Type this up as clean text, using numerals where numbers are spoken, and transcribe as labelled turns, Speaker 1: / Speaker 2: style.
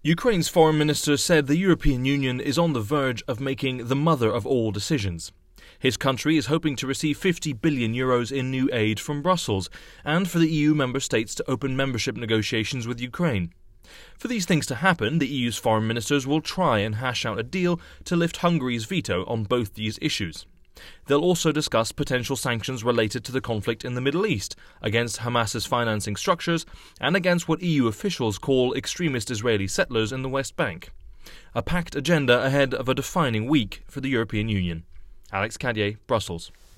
Speaker 1: Ukraine's foreign minister said the European Union is on the verge of making the mother of all decisions. His country is hoping to receive €50 billion in new aid from Brussels, and for the EU member states to open membership negotiations with Ukraine. For these things to happen, the EU's foreign ministers will try and hash out a deal to lift Hungary's veto on both these issues. They'll also discuss potential sanctions related to the conflict in the Middle East, against Hamas's financing structures, and against what EU officials call extremist Israeli settlers in the West Bank. A packed agenda ahead of a defining week for the European Union. Alex Cadier, Brussels.